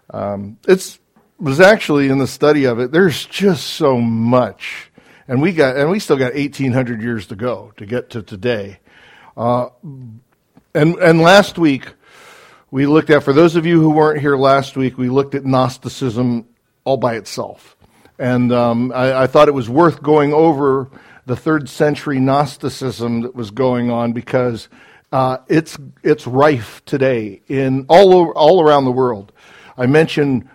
It was actually in the study of it. There's just so much, and we still got 1,800 years to go to get to today. And last week we looked at, for those of you who weren't here last week, we looked at Gnosticism all by itself, and I thought it was worth going over the 3rd century Gnosticism that was going on because it's rife today in all around the world. I mentioned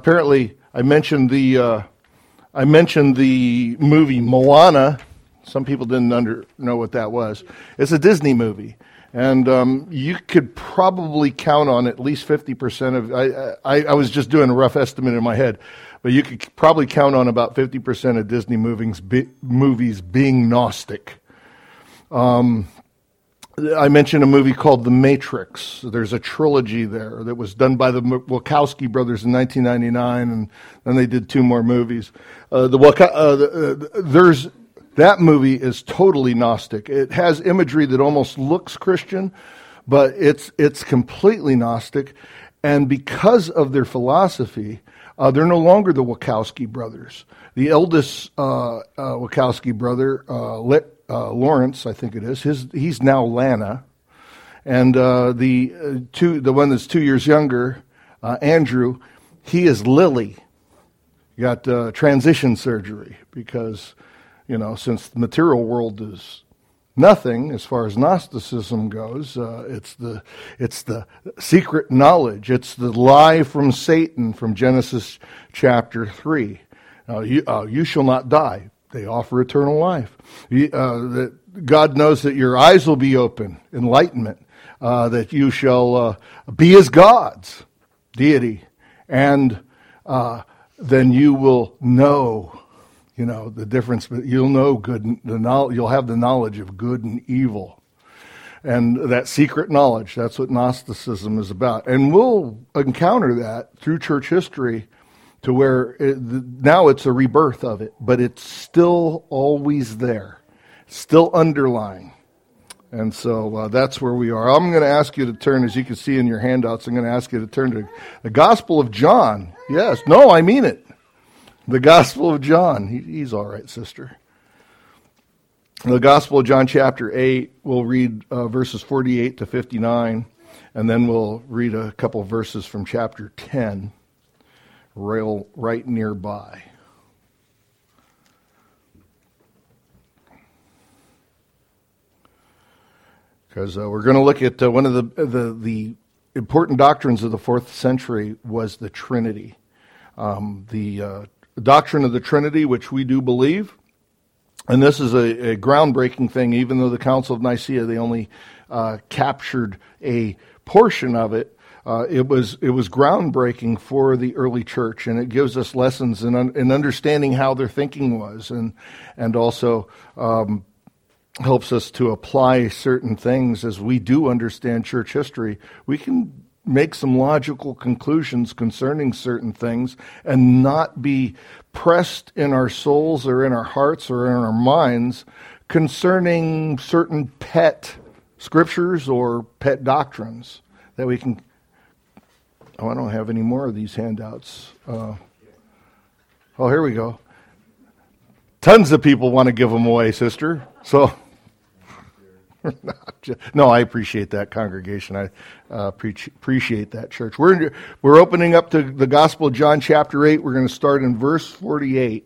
the movie Moana. Some people didn't know what that was. It's a Disney movie, and you could probably count on at least 50% of. I was just doing a rough estimate in my head, but you could probably count on about 50% of Disney movies being Gnostic. I mentioned a movie called The Matrix. There's a trilogy there that was done by the Wachowski brothers in 1999, and then they did 2 more movies. That movie is totally Gnostic. It has imagery that almost looks Christian, but it's completely Gnostic. And because of their philosophy, they're no longer the Wachowski brothers. The eldest Wachowski brother, Lawrence, I think it is. He's now Lana, and the one that's 2 years younger, Andrew, he is Lily. He got transition surgery because, since the material world is nothing as far as Gnosticism goes, it's the secret knowledge. It's the lie from Satan from Genesis chapter 3. You shall not die. They offer eternal life. God knows that your eyes will be open, enlightenment, that you shall be as gods, deity, and then you will know, the difference. You'll know good. You'll have the knowledge of good and evil, and that secret knowledge. That's what Gnosticism is about, and we'll encounter that through church history. To where now it's a rebirth of it, but it's still always there, still underlying. And so that's where we are. I'm going to ask you to turn, as you can see in your handouts, I'm going to ask you to turn to the Gospel of John. Yes, no, I mean it. The Gospel of John. He's all right, sister. The Gospel of John chapter 8, we'll read verses 48 to 59, and then we'll read a couple of verses from chapter 10. Right nearby. Because we're going to look at one of the important doctrines of the 4th century was the Trinity. The doctrine of the Trinity, which we do believe, and this is a groundbreaking thing, even though the Council of Nicaea, they only captured a portion of it. It was groundbreaking for the early church, and it gives us lessons in understanding how their thinking was, and also helps us to apply certain things as we do understand church history. We can make some logical conclusions concerning certain things and not be pressed in our souls or in our hearts or in our minds concerning certain pet scriptures or pet doctrines that we can. Oh, I don't have any more of these handouts. Here we go. Tons of people want to give them away, sister. So, no, I appreciate that congregation. I appreciate that church. We're opening up to the Gospel of John chapter 8. We're going to start in verse 48.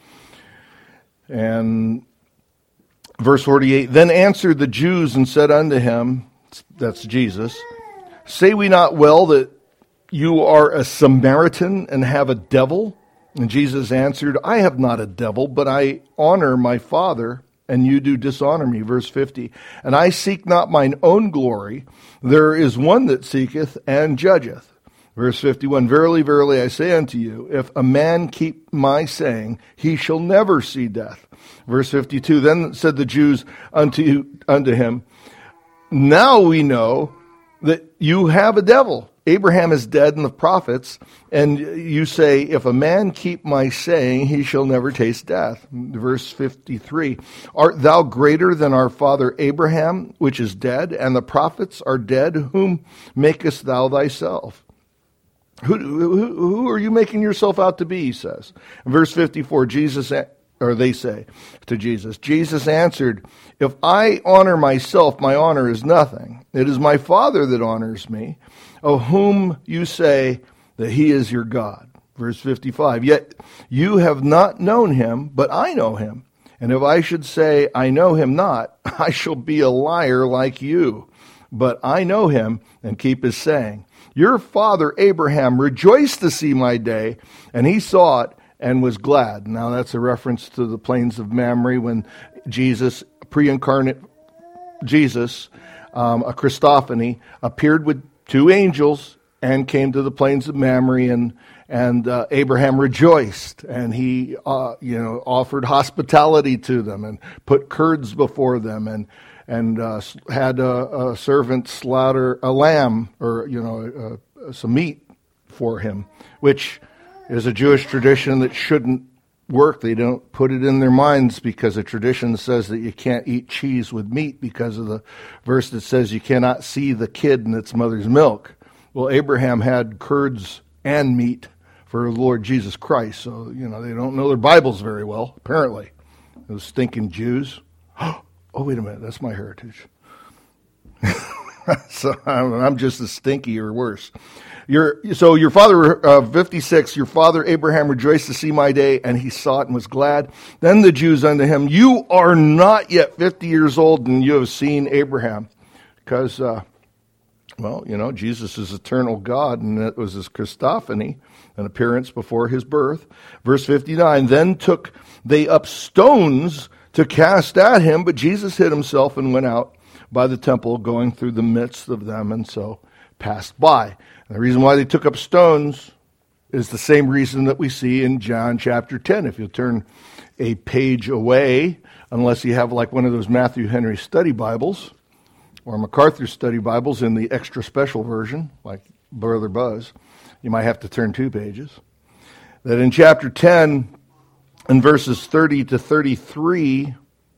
And verse 48, then answered the Jews and said unto him, that's Jesus, say we not well that you are a Samaritan and have a devil? And Jesus answered, I have not a devil, but I honor my Father, and you do dishonor me. Verse 50, and I seek not mine own glory. There is one that seeketh and judgeth. Verse 51, verily, verily, I say unto you, if a man keep my saying, he shall never see death. Verse 52, then said the Jews unto him, now we know that you have a devil. Abraham is dead and the prophets, and you say, if a man keep my saying, he shall never taste death. Verse 53, art thou greater than our father Abraham, which is dead, and the prophets are dead? Whom makest thou thyself? Who are you making yourself out to be, he says. In verse 54, they say to Jesus, Jesus answered, if I honor myself, my honor is nothing. It is my Father that honors me, of whom you say that he is your God. Verse 55, yet you have not known him, but I know him. And if I should say I know him not, I shall be a liar like you. But I know him and keep his saying. Your father Abraham rejoiced to see my day, and he saw it and was glad. Now that's a reference to the plains of Mamre when Jesus, pre-incarnate Jesus, a Christophany, appeared with two angels and came to the plains of Mamre, and Abraham rejoiced, and he offered hospitality to them and put curds before them, and had a servant slaughter a lamb or some meat for him, which is a Jewish tradition that shouldn't work. They don't put it in their minds because the tradition says that you can't eat cheese with meat because of the verse that says you cannot see the kid in its mother's milk. Well, Abraham had curds and meat for the Lord Jesus Christ, so they don't know their Bibles very well, apparently. Those stinking Jews. Oh, wait a minute, that's my heritage. So I'm just as stinky or worse. Your father, 56, your father Abraham rejoiced to see my day, and he saw it and was glad. Then the Jews unto him, you are not yet 50 years old, and you have seen Abraham. Because, Jesus is eternal God, and it was his Christophany, an appearance before his birth. Verse 59, then took they up stones to cast at him, but Jesus hid himself and went out by the temple, going through the midst of them, and so passed by. And the reason why they took up stones is the same reason that we see in John chapter 10. If you'll turn a page away, unless you have like one of those Matthew Henry study Bibles or MacArthur study Bibles in the extra special version, like Brother Buzz, you might have to turn 2 pages. That in chapter 10, in verses 30 to 33,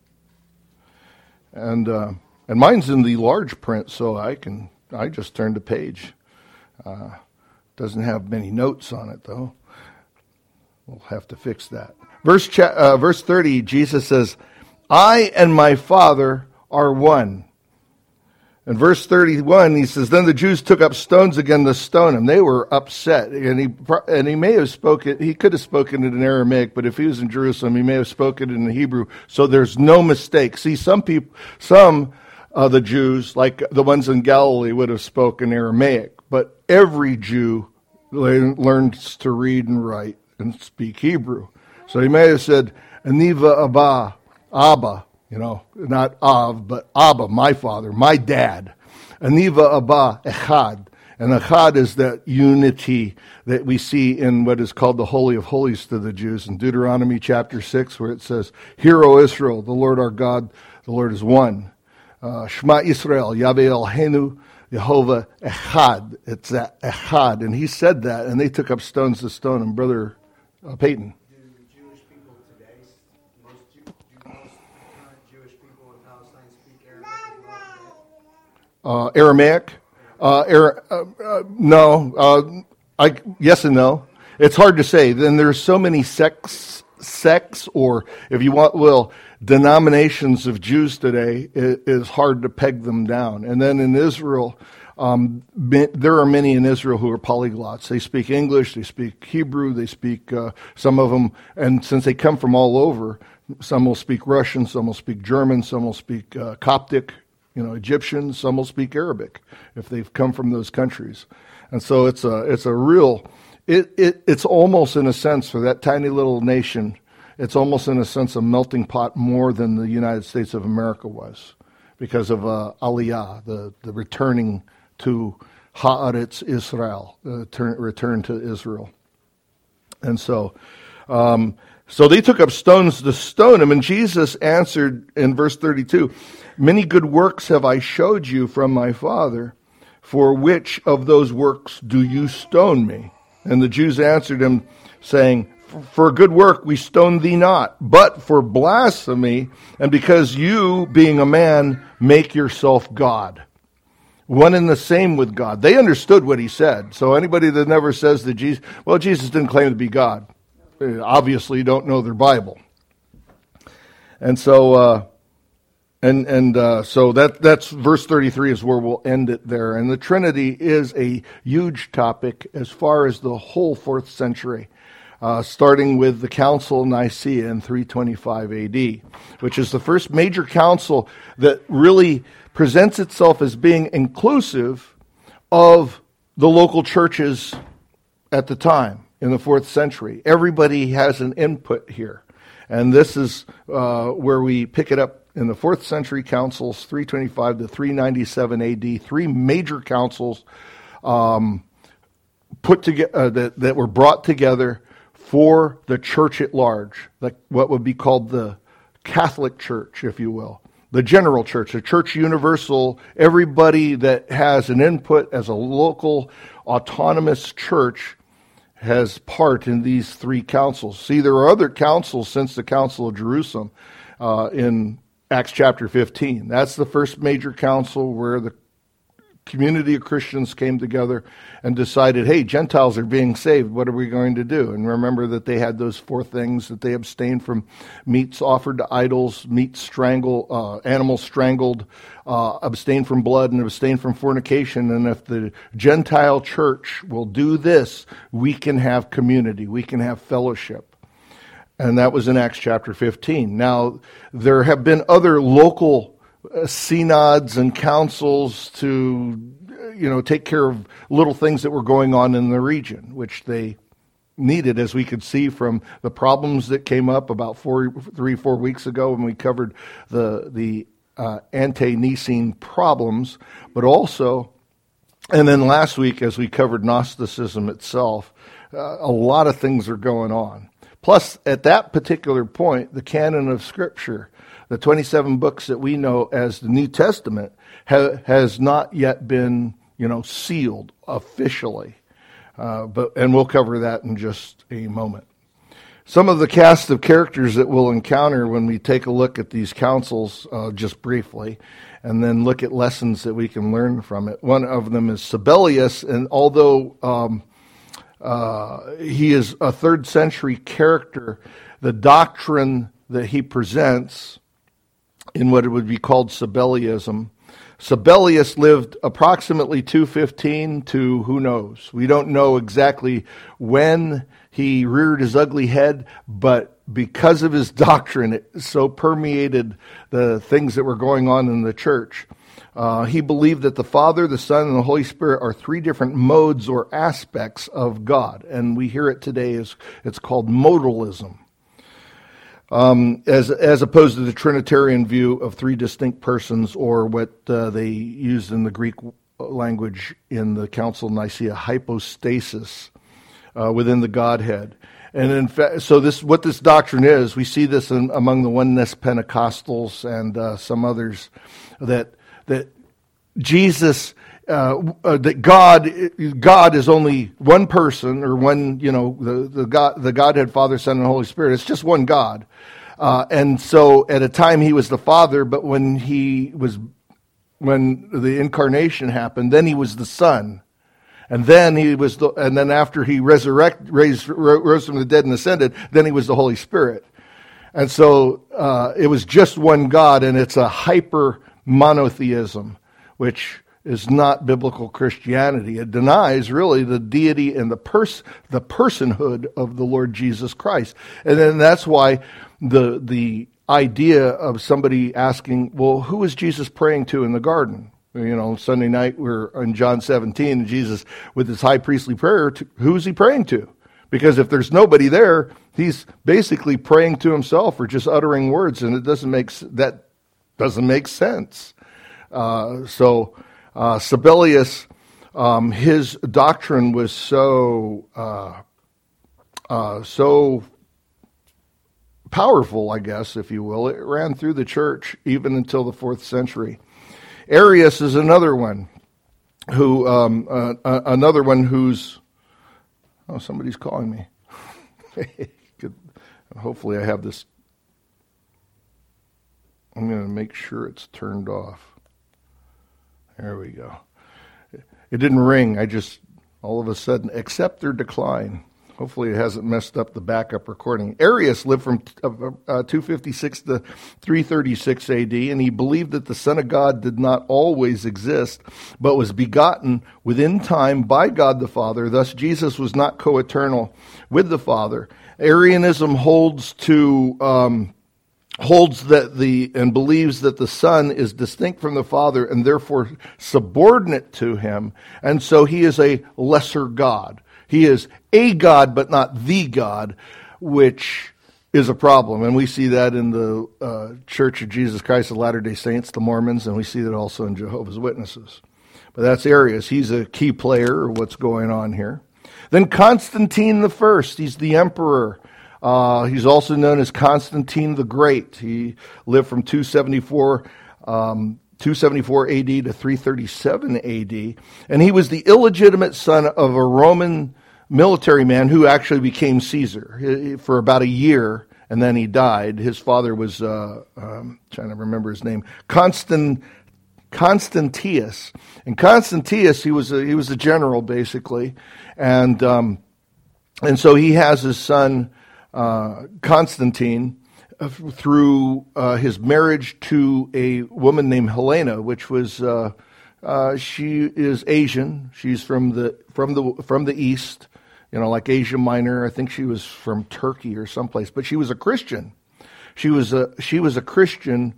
and mine's in the large print, so I just turned a page. Doesn't have many notes on it, though. We'll have to fix that. Verse 30, Jesus says, I and my Father are one. In verse 31, he says, then the Jews took up stones again to stone him. They were upset. And he may have spoken, he could have spoken it in Aramaic, but if he was in Jerusalem, he may have spoken it in Hebrew. So there's no mistake. See, some of the Jews, like the ones in Galilee, would have spoken Aramaic. But every Jew learns to read and write and speak Hebrew. So he may have said, Aniva Abba, not Av, but Abba, my father, my dad. Aniva Abba Echad. And Echad is that unity that we see in what is called the Holy of Holies to the Jews in Deuteronomy chapter 6, where it says, Hear, O Israel, the Lord our God, the Lord is one. Shema Israel, Yahweh Eloheinu, Yehovah Echad. It's that Echad. And he said that, and they took up stones to stone him. Brother Peyton. Aramaic? No. Yes and no. It's hard to say. Then there's so many sects, or if you will, denominations of Jews today. It is hard to peg them down. And then in Israel, there are many in Israel who are polyglots. They speak English, they speak Hebrew, they speak some of them, and since they come from all over, some will speak Russian, some will speak German, some will speak Coptic, Egyptian, some will speak Arabic if they've come from those countries. And so it's almost in a sense for that tiny little nation, it's almost in a sense a melting pot more than the United States of America was because of Aliyah, the returning to Haaretz Israel, return to Israel. And so they took up stones to stone him, and Jesus answered in verse 32, Many good works have I showed you from my Father. For which of those works do you stone me? And the Jews answered him, saying, For good work we stone thee not, but for blasphemy, and because you, being a man, make yourself God. one and the same with God. They understood what he said. So anybody that never says that Jesus didn't claim to be God, obviously don't know their Bible. And so, so that's verse 33 is where we'll end it there. And the Trinity is a huge topic as far as the whole 4th century, starting with the Council of Nicaea in 325 AD, which is the first major council that really presents itself as being inclusive of the local churches at the time in the 4th century. Everybody has an input here. And this is where we pick it up in the 4th century councils, 325 to 397 AD, 3 major councils put together that were brought together for the church at large, like what would be called the Catholic Church, if you will. The general church, the church universal, everybody that has an input as a local autonomous church has part in these 3 councils. See, there are other councils since the Council of Jerusalem in Acts chapter 15. That's the first major council where the community of Christians came together and decided, hey, Gentiles are being saved. What are we going to do? And remember that they had those 4 things, that they abstained from meats offered to idols, animals strangled, abstain from blood, and abstain from fornication. And if the Gentile church will do this, we can have community, we can have fellowship. And that was in Acts chapter 15. Now, there have been other local synods and councils to, take care of little things that were going on in the region, which they needed, as we could see from the problems that came up about 4 weeks ago when we covered the ante-Nicene problems, but also, and then last week as we covered Gnosticism itself, a lot of things are going on. Plus, at that particular point, the canon of Scripture, the 27 books that we know as the New Testament, has not yet been, sealed officially. And we'll cover that in just a moment. Some of the cast of characters that we'll encounter when we take a look at these councils, just briefly, and then look at lessons that we can learn from it. One of them is Sabellius, and although he is a 3rd century character, the doctrine that he presents in what it would be called Sabellianism. Sabellius lived approximately 215 to who knows. We don't know exactly when he reared his ugly head, but because of his doctrine, it so permeated the things that were going on in the church. He believed that the Father, the Son, and the Holy Spirit are 3 different modes or aspects of God. And we hear it today as it's called modalism. As opposed to the Trinitarian view of 3 distinct persons, or what they used in the Greek language in the Council of Nicaea, hypostasis within the Godhead. And in fact, so what this doctrine is, we see this among the Oneness Pentecostals and some others, that Jesus, that God is only one person, or one, the Godhead, Father, Son, and Holy Spirit. It's just one God. And so at a time he was the Father, but when the incarnation happened, then he was the Son. And then and then after he rose from the dead and ascended, then he was the Holy Spirit. And so it was just one God, and it's a hyper monotheism, which is not biblical Christianity. It denies really the deity and the personhood of the Lord Jesus Christ. And then that's why the idea of somebody asking, well, who was Jesus praying to in the garden? Sunday night we're in John 17, and Jesus, with his high priestly prayer, who's he praying to? Because if there's nobody there, he's basically praying to himself or just uttering words, and that doesn't make sense. So Sabellius, his doctrine was so powerful, I guess, if you will. It ran through the church even until the 4th century. Arius is another one who's somebody's calling me. Hopefully I have this. I'm going to make sure it's turned off. There we go. It didn't ring. I just, all of a sudden, accept or decline. Hopefully it hasn't messed up the backup recording. Arius lived from 256 to 336 AD, and he believed that the Son of God did not always exist, but was begotten within time by God the Father. Thus, Jesus was not co-eternal with the Father. Arianism holds that and believes that the Son is distinct from the Father and therefore subordinate to him, and so he is a lesser God. He is a God, but not the God, which is a problem. And we see that in the Church of Jesus Christ of Latter-day Saints, the Mormons, and we see that also in Jehovah's Witnesses. But that's Arius. He's a key player of what's going on here. Then Constantine I, he's the emperor. He's also known as Constantine the Great. He lived from 274 AD to 337 AD, and he was the illegitimate son of a Roman military man who actually became Caesar for about a year, and then he died. His father was, trying to remember his name, Constantius. And Constantius, he was a general basically, and so he has his son Constantine through his marriage to a woman named Helena, which was she is Asian. She's from the east, like Asia Minor. I think she was from Turkey or someplace, but she was a Christian. She was a Christian,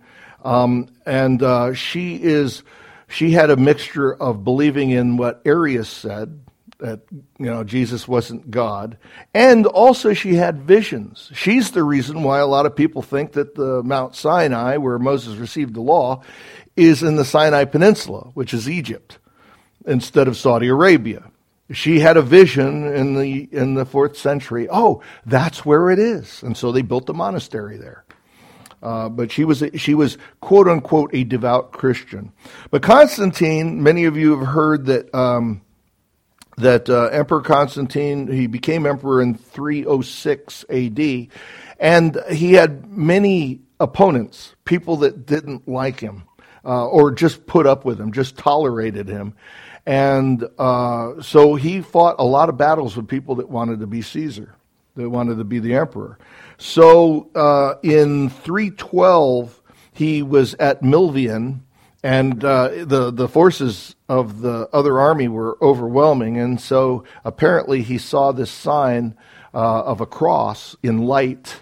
and she had a mixture of believing in what Arius said, that Jesus wasn't God, and also she had visions. She's the reason why a lot of people think that the Mount Sinai, where Moses received the law, is in the Sinai Peninsula, which is Egypt, instead of Saudi Arabia. She had a vision in the 4th century. Oh, that's where it is, and so they built a monastery there. But she was quote unquote a devout Christian. But Constantine, many of you have heard that Emperor Constantine, he became emperor in 306 AD, and he had many opponents, people that didn't like him, or just put up with him, just tolerated him. And so he fought a lot of battles with people that wanted to be Caesar, that wanted to be the emperor. So in 312, he was at Milvian, and the forces of the other army were overwhelming, and so apparently he saw this sign of a cross in light,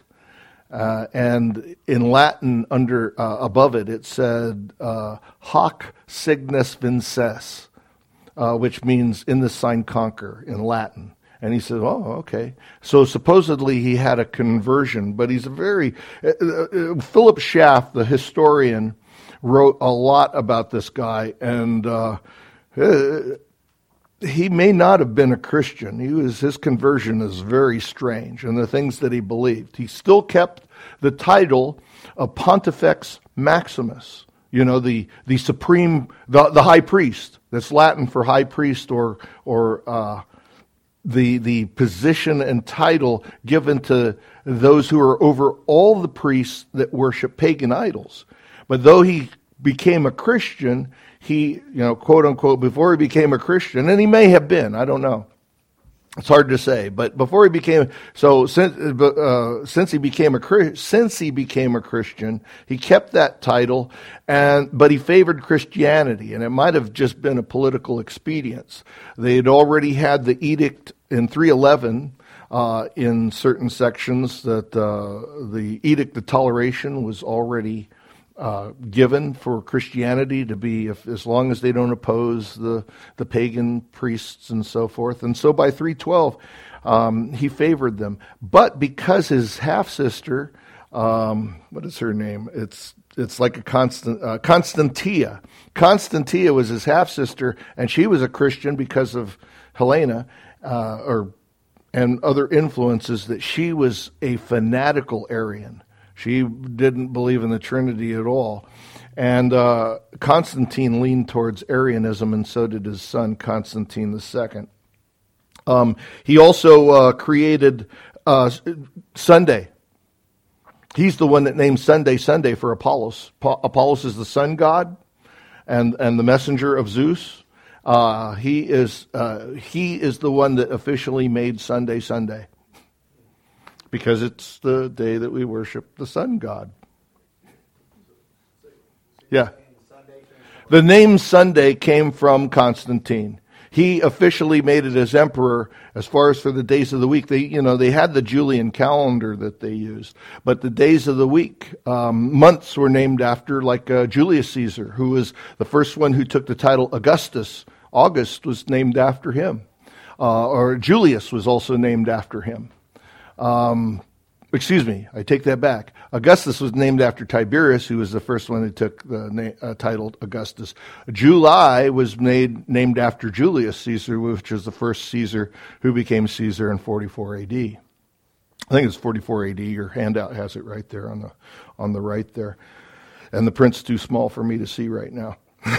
and in Latin above it said "Hoc signis vinces," which means "in the sign conquer" in Latin. And he said, oh, okay. So supposedly he had a conversion, but he's a very... Philip Schaff, the historian, wrote a lot about this guy, and he may not have been a Christian. His conversion is very strange, and the things that he believed. He still kept the title of Pontifex Maximus, the supreme, the high priest. That's Latin for high priest, or the position and title given to those who are over all the priests that worship pagan idols. But though he became a Christian, he, quote unquote, before he became a Christian, and he may have been, I don't know. It's hard to say, but before he became, since he became a Christian, he kept that title, but he favored Christianity, and it might have just been a political expedience. They had already had the edict in 311 in certain sections that the Edict of Toleration was already given for Christianity to be, as long as they don't oppose the pagan priests and so forth. And so by 312, he favored them. But because his half-sister, what is her name? It's like a Constantia. Constantia was his half-sister, and she was a Christian because of Helena, and other influences, that she was a fanatical Arian. She didn't believe in the Trinity at all. And Constantine leaned towards Arianism, and so did his son, Constantine II. He also created Sunday. He's the one that named Sunday for Apollos. Apollos is the sun god and the messenger of Zeus. He is the one that officially made Sunday Sunday, because it's the day that we worship the sun god. Yeah. The name Sunday came from Constantine. He officially made it as emperor. As far as for the days of the week, they had the Julian calendar that they used, but the days of the week, months were named after, like Julius Caesar, who was the first one who took the title Augustus. August was named after him, or Julius was also named after him. Excuse me, I take that back. Augustus was named after Tiberius, who was the first one who took the title Augustus. July was named after Julius Caesar, which was the first Caesar who became Caesar in 44 AD. I think it's 44 AD. Your handout has it right there on the right there. And the print's too small for me to see right now.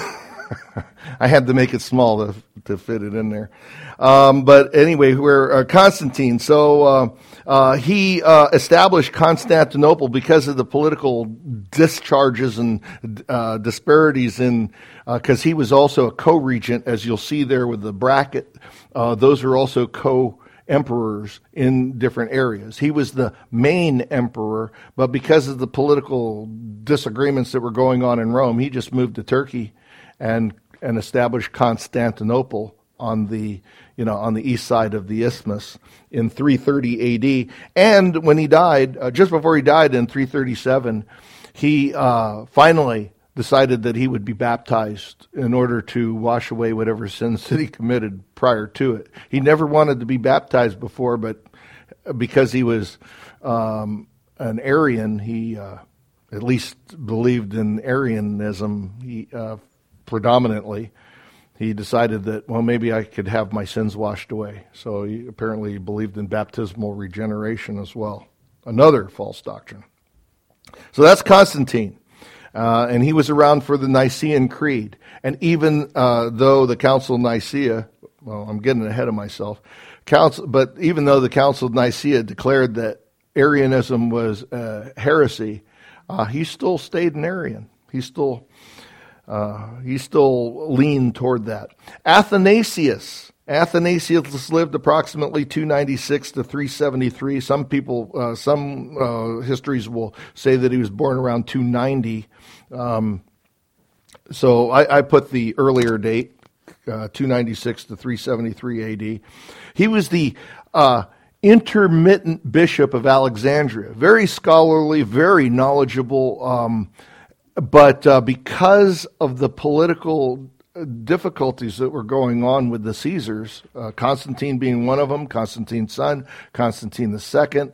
I had to make it small to fit it in there. But anyway, we're Constantine. So he established Constantinople because of the political discharges and disparities because he was also a co-regent, as you'll see there with the bracket. Those are also co-emperors in different areas. He was the main emperor, but because of the political disagreements that were going on in Rome, he just moved to Turkey and established Constantinople on the east side of the isthmus in 330 AD. And when he died, just before he died in 337, he finally decided that he would be baptized in order to wash away whatever sins that he committed prior to it. He never wanted to be baptized before, but because he was an Arian, he at least believed in Arianism. Predominantly, he decided that, well, maybe I could have my sins washed away. So he apparently believed in baptismal regeneration as well. Another false doctrine. So that's Constantine. And he was around for the Nicene Creed. And even though the Council of Nicaea, well, I'm getting ahead of myself, but even though the Council of Nicaea declared that Arianism was heresy, he still stayed an Arian. He still leaned toward that. Athanasius lived approximately 296 to 373. Some people, histories will say that he was born around 290. So I put the earlier date, 296 to 373 AD. He was the intermittent bishop of Alexandria. Very scholarly, very knowledgeable, but because of the political difficulties that were going on with the Caesars, Constantine being one of them, Constantine's son, Constantine II,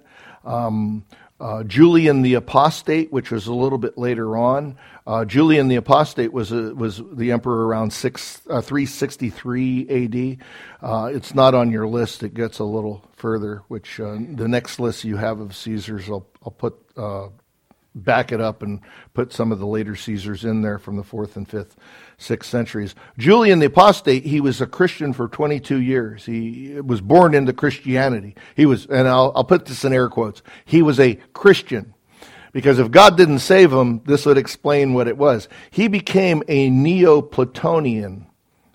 Julian the Apostate, which was a little bit later on. Julian the Apostate was the emperor around 363 AD. It's not on your list. It gets a little further, which the next list you have of Caesars, I'll put back it up and put some of the later Caesars in there from the 4th and 5th, 6th centuries. Julian the Apostate, he was a Christian for 22 years. He was born into Christianity. He was, and I'll put this in air quotes, he was a Christian. Because if God didn't save him, this would explain what it was. He became a Neoplatonian.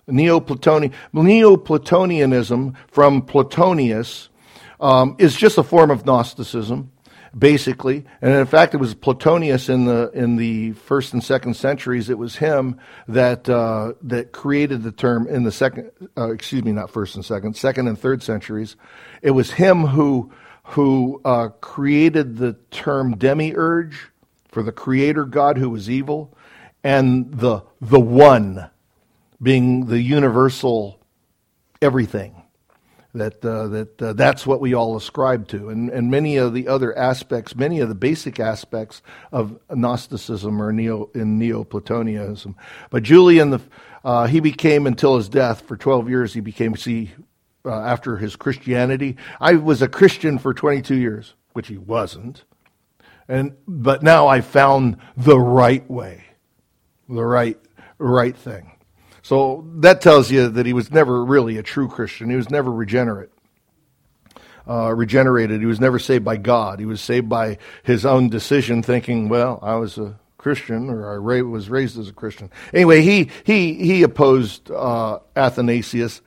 Neoplatonianism from Plotinus is just a form of Gnosticism, basically. And in fact, it was Plotinus in the 1st and 2nd centuries. It was him that created the term in the second, not 1st and 2nd, 2nd and 3rd centuries. It was him who created the term demiurge for the creator God who was evil, and the one being the universal everything. That's what we all ascribe to, and many of the other aspects, many of the basic aspects of Gnosticism are in Neoplatonism. But Julian, he became, until his death, for 12 years, he became, after his Christianity, I was a Christian for 22 years, which he wasn't, but now I found the right way, the right thing. So that tells you that he was never really a true Christian. He was never regenerated. He was never saved by God. He was saved by his own decision, thinking, well, I was a Christian, or I was raised as a Christian. Anyway, he opposed Athanasius,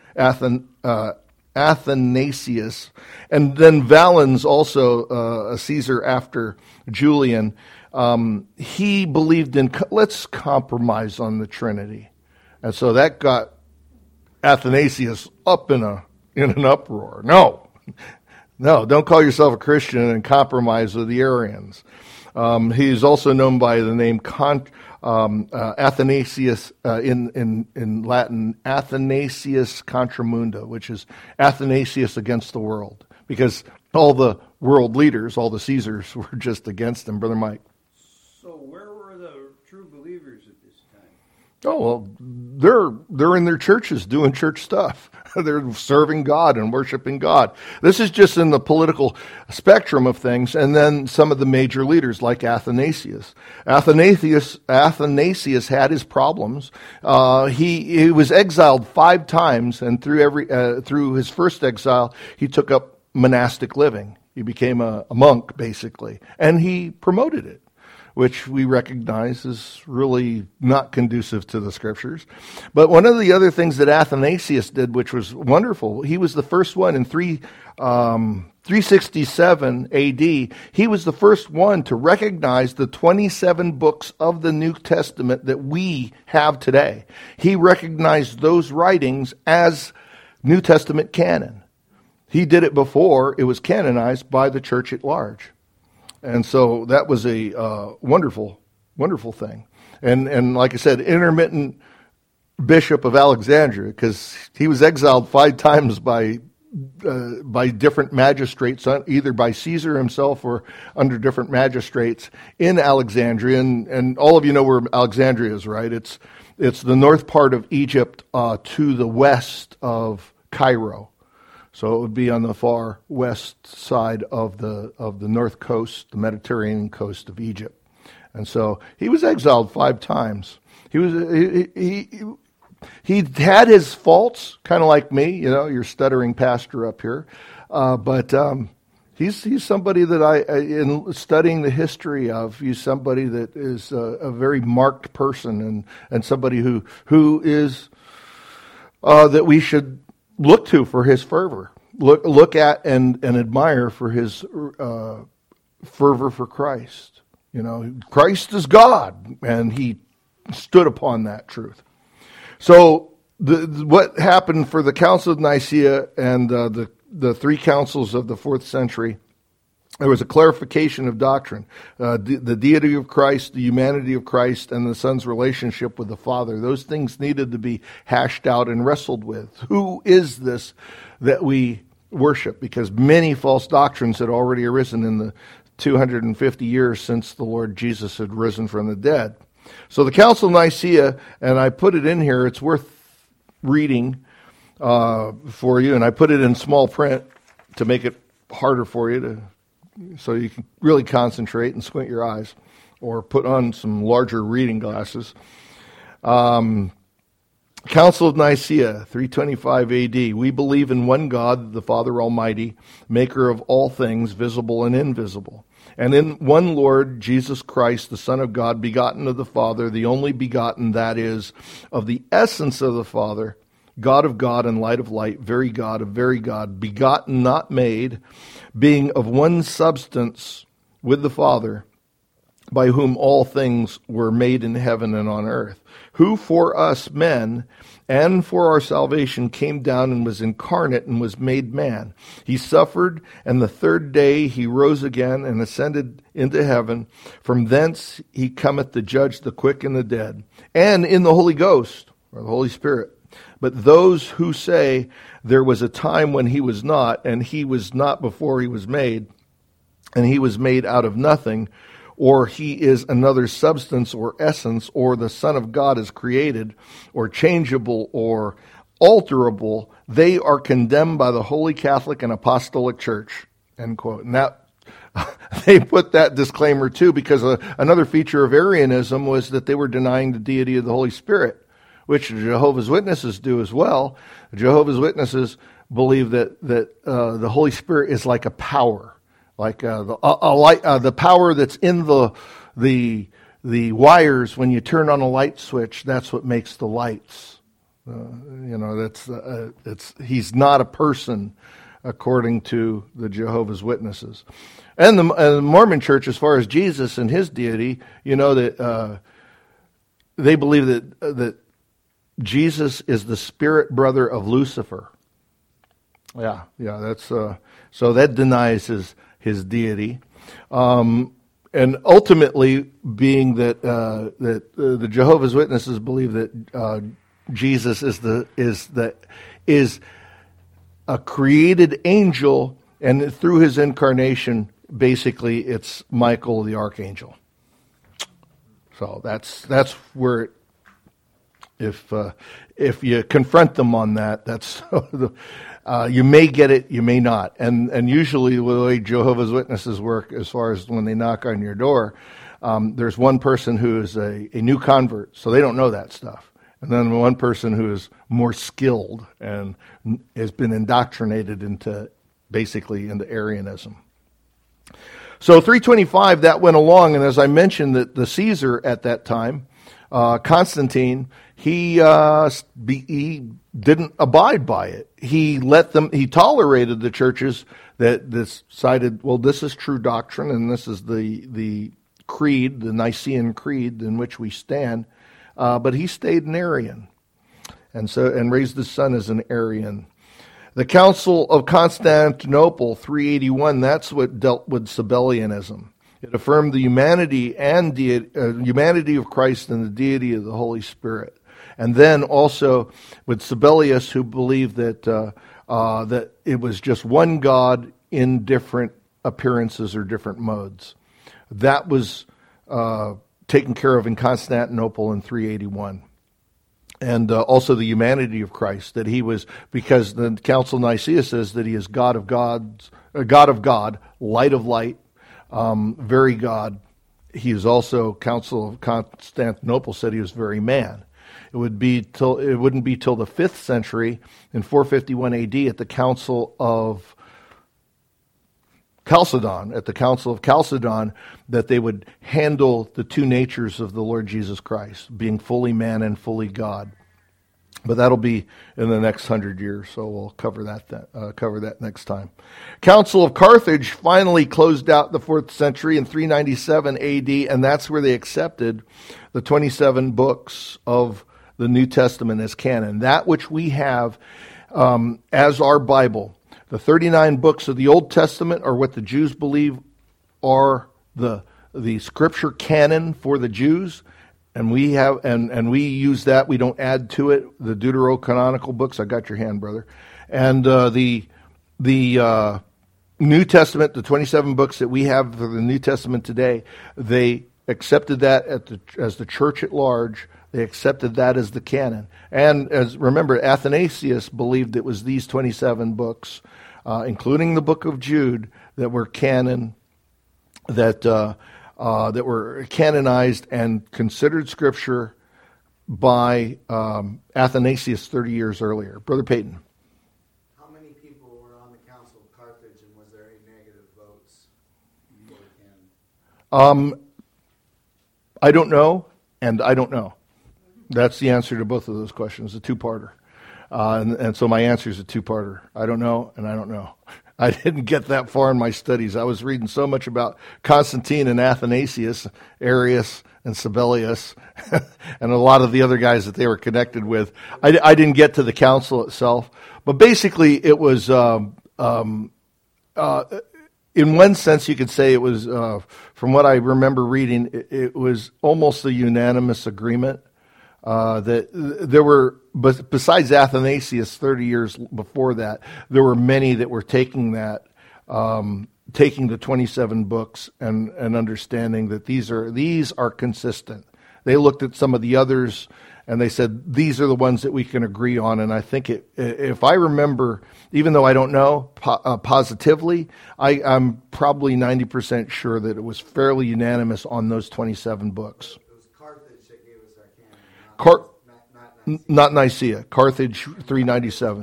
and then Valens, also a Caesar after Julian. He believed in let's compromise on the Trinity, and so that got Athanasius up in an uproar. No, don't call yourself a Christian and compromise with the Arians. He's also known by the name Athanasius, in Latin, Athanasius contra munda, which is Athanasius against the world, because all the world leaders, all the Caesars, were just against him. Brother Mike. So where were the true believers at this time? Oh, well, they're in their churches doing church stuff. They're serving God and worshiping God. This is just in the political spectrum of things. And then some of the major leaders like Athanasius. Athanasius had his problems. He was exiled 5 times, and through his first exile, he took up monastic living. He became a monk, basically, and he promoted it, which we recognize is really not conducive to the Scriptures. But one of the other things that Athanasius did, which was wonderful, he was the first one in 367 AD, he was the first one to recognize the 27 books of the New Testament that we have today. He recognized those writings as New Testament canon. He did it before it was canonized by the church at large. And so that was a wonderful, wonderful thing. And like I said, intermittent bishop of Alexandria, because he was exiled 5 times by different magistrates, either by Caesar himself or under different magistrates in Alexandria. And all of you know where Alexandria is, right? It's the north part of Egypt to the west of Cairo. So it would be on the far west side of the north coast, the Mediterranean coast of Egypt. And so he was exiled 5 times. He had his faults, kind of like me, your stuttering pastor up here. But he's somebody that in studying the history of, he's somebody that is a very marked person and somebody who is that we should look to for his fervor, look at and admire for his fervor for Christ. Christ is God, and he stood upon that truth. So what happened for the Council of Nicaea and the 3 councils of the 4th century, there was a clarification of doctrine, the deity of Christ, the humanity of Christ, and the Son's relationship with the Father. Those things needed to be hashed out and wrestled with. Who is this that we worship? Because many false doctrines had already arisen in the 250 years since the Lord Jesus had risen from the dead. So the Council of Nicaea, and I put it in here, it's worth reading for you, and I put it in small print to make it harder for you so you can really concentrate and squint your eyes, or put on some larger reading glasses. Council of Nicaea, 325 AD. We believe in one God, the Father Almighty, maker of all things, visible and invisible, and in one Lord, Jesus Christ, the Son of God, begotten of the Father, the only begotten, that is, of the essence of the Father, God of God and light of light, very God of very God, begotten, not made, being of one substance with the Father, by whom all things were made in heaven and on earth, who for us men and for our salvation came down and was incarnate and was made man. He suffered, and the 3rd day he rose again and ascended into heaven. From thence he cometh to judge the quick and the dead, and in the Holy Ghost, or the Holy Spirit. But those who say there was a time when he was not, and he was not before he was made, and he was made out of nothing, or he is another substance or essence, or the Son of God is created, or changeable, or alterable, they are condemned by the Holy Catholic and Apostolic Church. End quote. And that, they put that disclaimer too, because another feature of Arianism was that they were denying the deity of the Holy Spirit, which Jehovah's Witnesses do as well. Jehovah's Witnesses believe that the Holy Spirit is like a power, like the power that's in the the wires, when you turn on a light switch, that's what makes the lights. He's not a person according to the Jehovah's Witnesses. And the Mormon Church, as far as Jesus and his deity, that they believe that Jesus is the spirit brother of Lucifer. Yeah, that's so that denies his deity. And ultimately, being that the Jehovah's Witnesses believe that Jesus is a created angel, and through his incarnation, basically, it's Michael the archangel. So that's where, if you confront them on that, that's you may get it, you may not. And usually the way Jehovah's Witnesses work, as far as when they knock on your door, there's one person who is a new convert, so they don't know that stuff. And then one person who is more skilled and has been indoctrinated into Arianism. So 325, that went along, and as I mentioned, that the Caesar at that time, Constantine, he didn't abide by it. He tolerated the churches that decided, well, this is true doctrine, and this is the creed, the Nicene Creed in which we stand. But he stayed an Arian, and raised his son as an Arian. The Council of Constantinople, 381, that's what dealt with Sabellianism. It affirmed the humanity of Christ and the deity of the Holy Spirit. And then also with Sabellius, who believed that it was just one God in different appearances or different modes. That was taken care of in Constantinople in 381. And also the humanity of Christ, that he was, because the Council of Nicaea says that he is God of God, light of light, very God. He is also, Council of Constantinople said he was very man. It wouldn't be till the 5th century, in 451 AD, at the Council of Chalcedon, that they would handle the two natures of the Lord Jesus Christ, being fully man and fully God. But that'll be in the next 100 years, so we'll cover that next time. Council of Carthage finally closed out the 4th century in 397 AD, and that's where they accepted the 27 books of the New Testament as canon, that which we have as our Bible. The 39 books of the Old Testament are what the Jews believe are the scripture canon for the Jews, and we have and we use that. We don't add to it. The Deuterocanonical books. I got your hand, brother. And the New Testament, the 27 books that we have for the New Testament today, they accepted that as the church at large. They accepted that as the canon. And remember, Athanasius believed it was these 27 books, including the book of Jude, that were canon, that were canonized and considered scripture by Athanasius 30 years earlier. Brother Peyton. How many people were on the Council of Carthage, and was there any negative votes for canon? I don't know, and I don't know. That's the answer to both of those questions, a two-parter. And so my answer is a two-parter. I don't know, and I don't know. I didn't get that far in my studies. I was reading so much about Constantine and Athanasius, Arius and Sabellius, and a lot of the other guys that they were connected with. I didn't get to the council itself. But basically it was, in one sense you could say it was, from what I remember reading, it was almost a unanimous agreement. That there were, besides Athanasius 30 years before that, there were many that were taking that, taking the 27 books and understanding that these are consistent. They looked at some of the others and they said, these are the ones that we can agree on. And I think if I remember, even though I don't know positively, I'm probably 90% sure that it was fairly unanimous on those 27 books. Not Nicaea. Carthage, 397.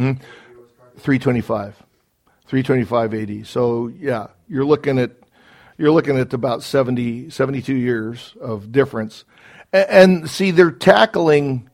325 AD. So, yeah, you're looking at, you're looking at about 72 years of difference. And see, they're tackling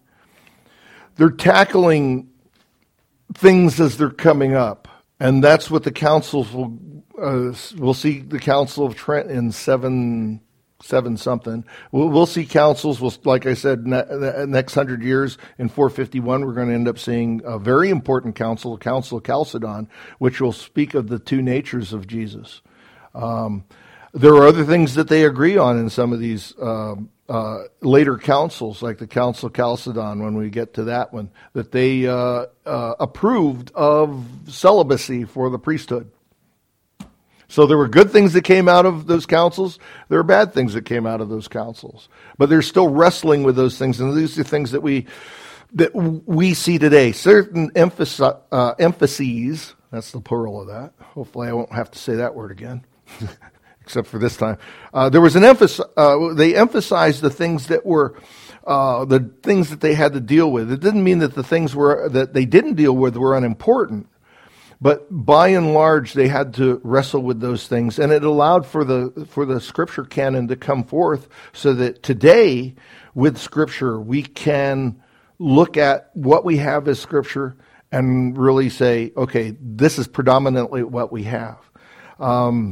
things as they're coming up. And that's what the councils we'll see the Council of Trent in 7 something. We'll see councils. Like I said, next 100 years in 451, we're going to end up seeing a very important council, the Council of Chalcedon, which will speak of the two natures of Jesus. There are other things that they agree on in some of these later councils, like the Council of Chalcedon, when we get to that one, that they approved of celibacy for the priesthood. So there were good things that came out of those councils. There are bad things that came out of those councils. But they're still wrestling with those things. And these are things that we see today. Certain emphases, that's the plural of that. Hopefully I won't have to say that word again, except for this time. There was an emphasis, they emphasized the things that were, the things that they had to deal with. It didn't mean that the things that they didn't deal with were unimportant. But by and large, they had to wrestle with those things, and it allowed for the Scripture canon to come forth, so that today, with Scripture, we can look at what we have as Scripture and really say, okay, this is predominantly what we have. In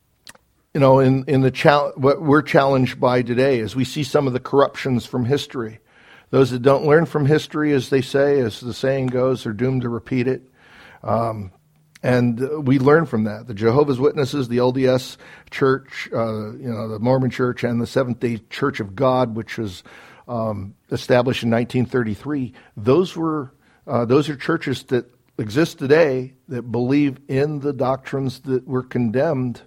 what we're challenged by today is we see some of the corruptions from history. Those that don't learn from history, as they say, as the saying goes, are doomed to repeat it. And we learn from that. The Jehovah's Witnesses, the LDS Church, the Mormon Church, and the Seventh-day Church of God, which was established in 1933. Those are churches that exist today that believe in the doctrines that were condemned,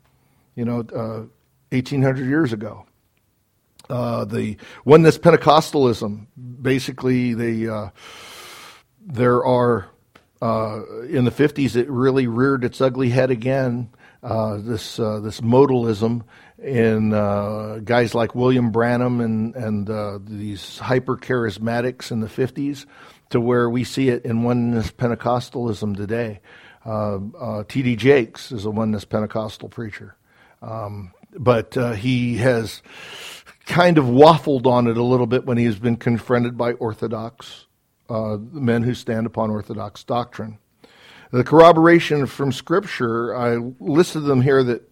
1,800 years ago. The Oneness Pentecostalism, basically, there are. In the 50s, it really reared its ugly head again. This modalism in guys like William Branham and these hyper charismatics in the 50s, to where we see it in Oneness Pentecostalism today. T.D. Jakes is a Oneness Pentecostal preacher, but he has kind of waffled on it a little bit when he has been confronted by Orthodox men who stand upon Orthodox doctrine. The corroboration from Scripture, I listed them here that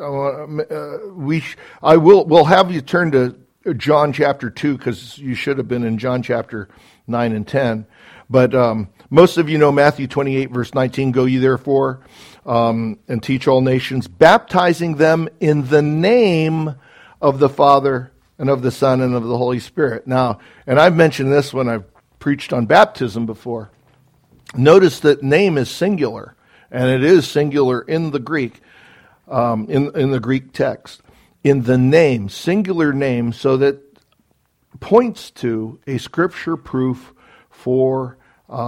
we'll have you turn to John chapter 2, because you should have been in John chapter 9 and 10. But most of you know Matthew 28, verse 19, "Go ye therefore and teach all nations, baptizing them in the name of the Father and of the Son and of the Holy Spirit." Now, and I've mentioned this when I've preached on baptism before. Notice that name is singular, and it is singular in the Greek, in the Greek text. In the name, singular name, so that points to a Scripture proof for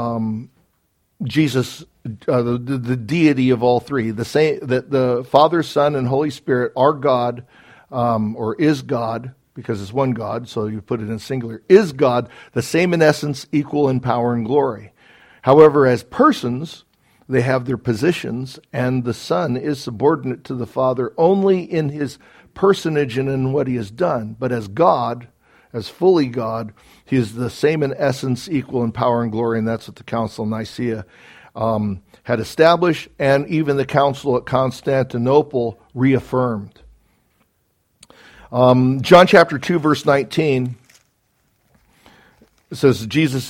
Jesus, the deity of all three. The same, that the Father, Son, and Holy Spirit are God, or is God, because it's one God, so you put it in singular, is God, the same in essence, equal in power and glory. However, as persons, they have their positions, and the Son is subordinate to the Father only in his personage and in what he has done. But as God, as fully God, he is the same in essence, equal in power and glory, and that's what the Council of Nicaea had established, and even the Council at Constantinople reaffirmed. John chapter 2, verse 19, it says, Jesus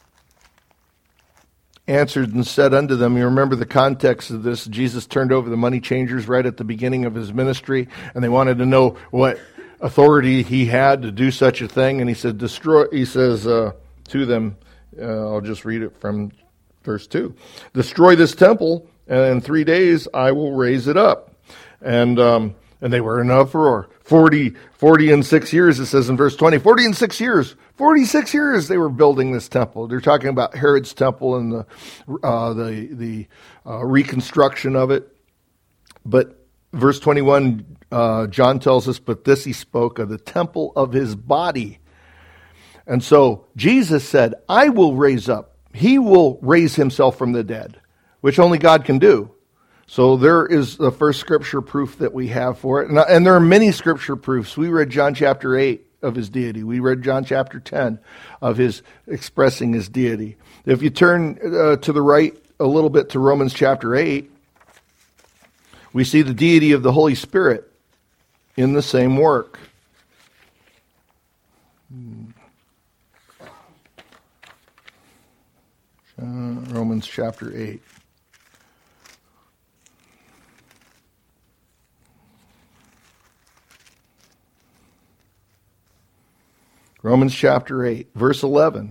answered and said unto them, you remember the context of this, Jesus turned over the money changers right at the beginning of his ministry, and they wanted to know what authority he had to do such a thing, and he said, he says to them, I'll just read it from verse 2, "Destroy this temple, and in 3 days I will raise it up." And they were in uproar. 40 and 6 years, it says in verse 20. 40 and 6 years. 46 years they were building this temple. They're talking about Herod's temple and the reconstruction of it. But verse 21, John tells us, "But this he spoke of the temple of his body." And so Jesus said, "I will raise up." He will raise himself from the dead, which only God can do. So there is the first scripture proof that we have for it. And there are many scripture proofs. We read John chapter 8 of his deity. We read John chapter 10 of his expressing his deity. If you turn to the right a little bit to Romans chapter 8, we see the deity of the Holy Spirit in the same work. Romans chapter 8. Romans chapter 8, verse 11.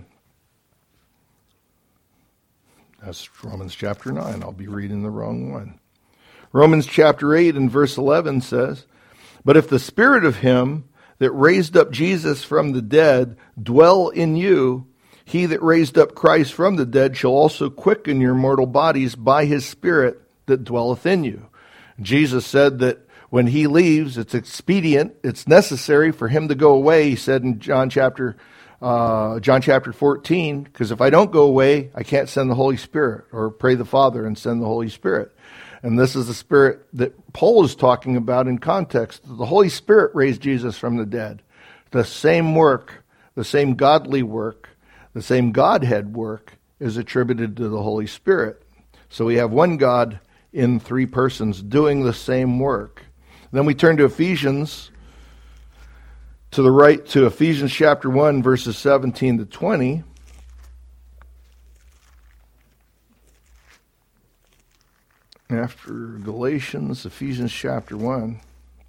That's Romans chapter 9. I'll be reading the wrong one. Romans chapter 8 and verse 11 says, "But if the Spirit of him that raised up Jesus from the dead dwell in you, he that raised up Christ from the dead shall also quicken your mortal bodies by his Spirit that dwelleth in you." Jesus said that when he leaves, it's expedient, it's necessary for him to go away. He said in John chapter 14, because if I don't go away, I can't send the Holy Spirit, or pray the Father and send the Holy Spirit. And this is the Spirit that Paul is talking about in context. The Holy Spirit raised Jesus from the dead. The same work, the same godly work, the same Godhead work is attributed to the Holy Spirit. So we have one God in three persons doing the same work. Then we turn to Ephesians, to the right, to Ephesians chapter 1, verses 17 to 20. After Galatians, Ephesians chapter 1.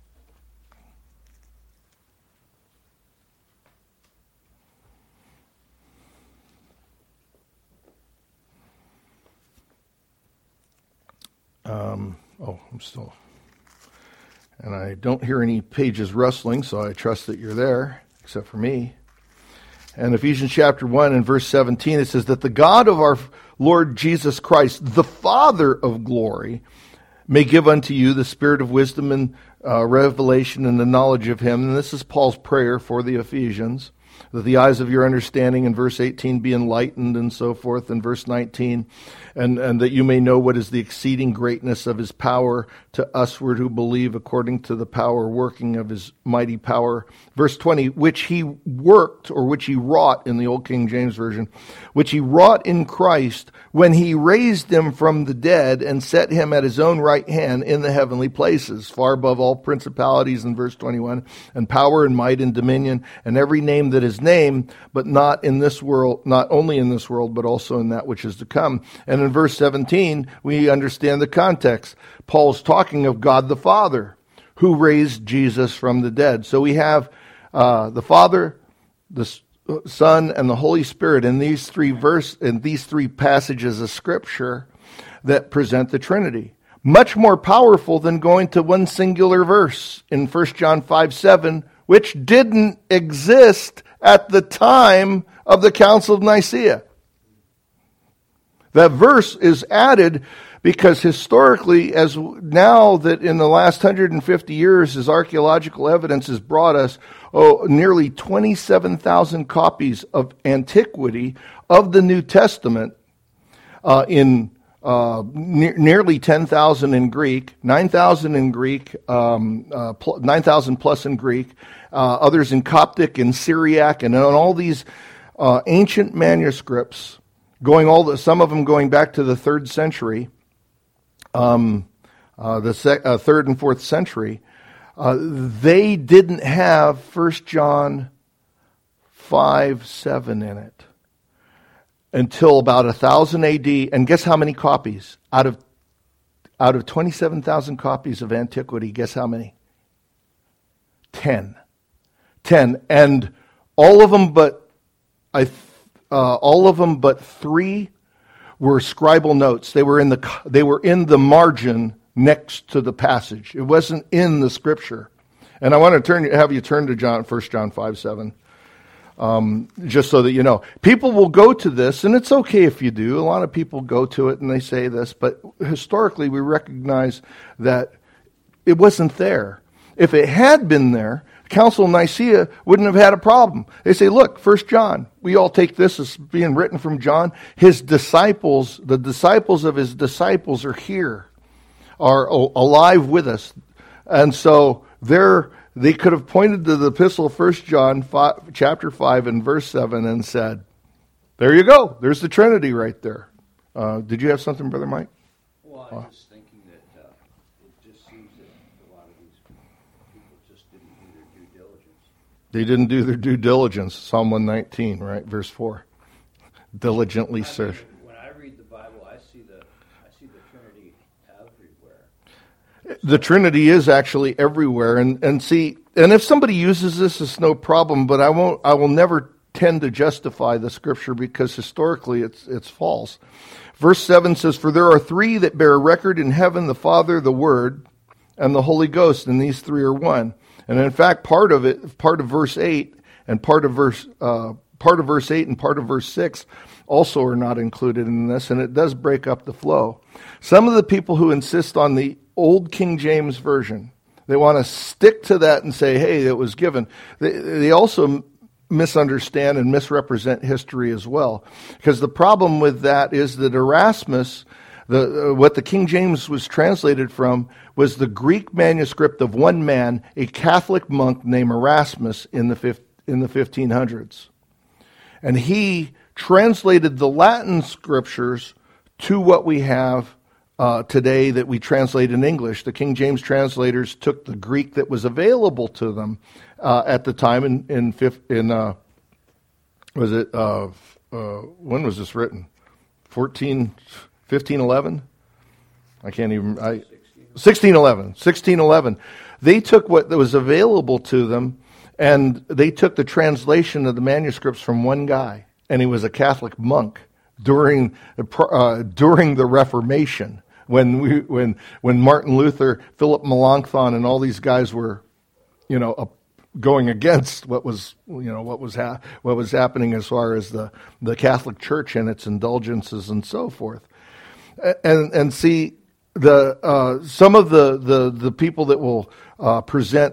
And I don't hear any pages rustling, so I trust that you're there, except for me. And Ephesians chapter 1 and verse 17, it says that the God of our Lord Jesus Christ, the Father of glory, may give unto you the spirit of wisdom and revelation and the knowledge of him. And this is Paul's prayer for the Ephesians, that the eyes of your understanding in verse 18 be enlightened and so forth in verse 19, and that you may know what is the exceeding greatness of his power to usward who believe according to the power working of his mighty power. Verse 20, which he worked, or which he wrought in the Old King James Version, which he wrought in Christ when he raised him from the dead and set him at his own right hand in the heavenly places, far above all principalities in verse 21, and power and might and dominion and every name that is named, but not in this world, not only in this world, but also in that which is to come. And in verse 17, we understand the context. Paul's talking of God the Father, who raised Jesus from the dead. So we have the Father, the Son, and the Holy Spirit in these three passages of Scripture that present the Trinity. Much more powerful than going to one singular verse in 1 John 5:7, which didn't exist at the time of the Council of Nicaea. That verse is added because historically, as now that in the last 150 years, as archaeological evidence has brought us nearly 27,000 copies of antiquity of the New Testament in nearly 10,000 in Greek, 9,000 in Greek, 9,000 plus in Greek, others in Coptic and Syriac, and on all these ancient manuscripts, some of them going back to the 3rd century, the 3rd and 4th century. They didn't have 1 John 5:7 in it until about 1000 AD. And guess how many copies? Out of 27,000 copies of antiquity, guess how many? 10. And all of them but 3 were scribal notes. They were in the margin next to the passage. It wasn't in the Scripture. And I want to have you turn to 1 John 5:7. Just so that you know. People will go to this, and it's okay if you do. A lot of people go to it and they say this, but historically we recognize that it wasn't there. If it had been there, the Council of Nicaea wouldn't have had a problem. They say, look, 1 John, we all take this as being written from John. His disciples, the disciples of his disciples are here. are alive with us. And so they could have pointed to the epistle of 1 John chapter 5 and verse 7 and said, there you go. There's the Trinity right there. Did you have something, Brother Mike? Well, I was just thinking that it just seems that a lot of these people just didn't do their due diligence. They didn't do their due diligence. Psalm 119, right? Verse 4. Diligently search. When I read the Bible, I see the Trinity everywhere. The Trinity is actually everywhere. And see, and if somebody uses this, it's no problem, but I will never tend to justify the scripture because historically it's false. Verse 7 says, for there are three that bear record in heaven, the Father, the Word, and the Holy Ghost, and these three are one. And in fact, part of verse 8 and part of verse 8 and part of verse 6 also are not included in this, and it does break up the flow. Some of the people who insist on the old King James Version, they want to stick to that and say, hey, it was given. They also misunderstand and misrepresent history as well. Because the problem with that is that Erasmus, what the King James was translated from, was the Greek manuscript of one man, a Catholic monk named Erasmus in the 1500s. And he translated the Latin scriptures to what we have today that we translate in English. The King James translators took the Greek that was available to them at the time when was this written? 1511? I can't even... 1611. They took what was available to them, and they took the translation of the manuscripts from one guy, and he was a Catholic monk during the Reformation, when Martin Luther, Philip Melanchthon, and all these guys were, going against what was happening as far as the Catholic Church and its indulgences and so forth, and see some of the people that will present,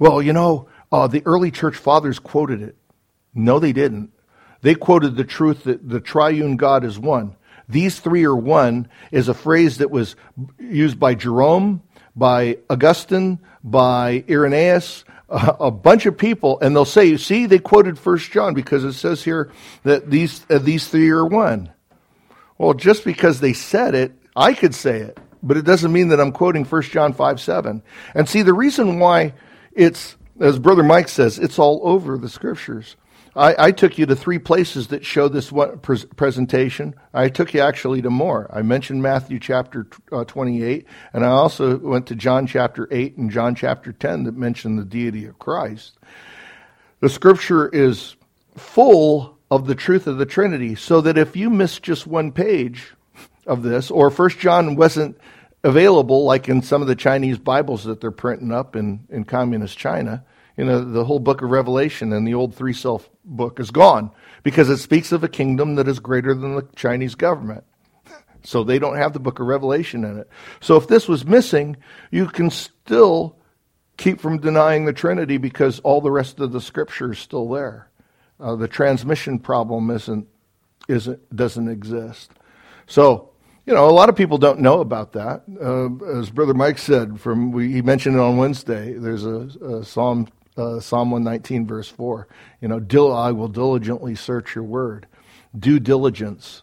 the early church fathers quoted it. No, they didn't. They quoted the truth that the triune God is one. These three are one is a phrase that was used by Jerome, by Augustine, by Irenaeus, a bunch of people, and they'll say, see, they quoted 1 John because it says here that these three are one. Well, just because they said it, I could say it, but it doesn't mean that I'm quoting 1 John 5:7. And see, the reason why it's, as Brother Mike says, it's all over the scriptures. I took you to three places that show this one presentation. I took you actually to more. I mentioned Matthew chapter 28, and I also went to John chapter 8 and John chapter 10 that mention the deity of Christ. The scripture is full of the truth of the Trinity, so that if you miss just one page of this, or 1 John wasn't available like in some of the Chinese Bibles that they're printing up in communist China, the whole book of Revelation and the old three-self book is gone because it speaks of a kingdom that is greater than the Chinese government. So they don't have the book of Revelation in it. So if this was missing, you can still keep from denying the Trinity because all the rest of the scripture is still there. The transmission problem doesn't exist. So, a lot of people don't know about that. As Brother Mike said, he mentioned it on Wednesday, there's a Psalm 119, verse 4. I will diligently search your word. Due diligence.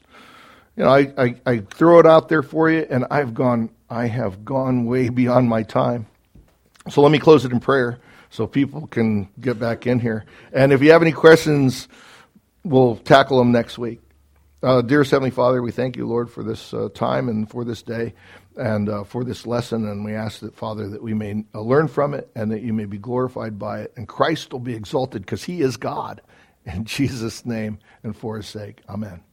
I throw it out there for you, and I have gone way beyond my time. So let me close it in prayer so people can get back in here. And if you have any questions, we'll tackle them next week. Dearest Heavenly Father, we thank you, Lord, for this time and for this day and for this lesson. And we ask that, Father, that we may learn from it and that you may be glorified by it. And Christ will be exalted because he is God. In Jesus' name and for his sake, amen.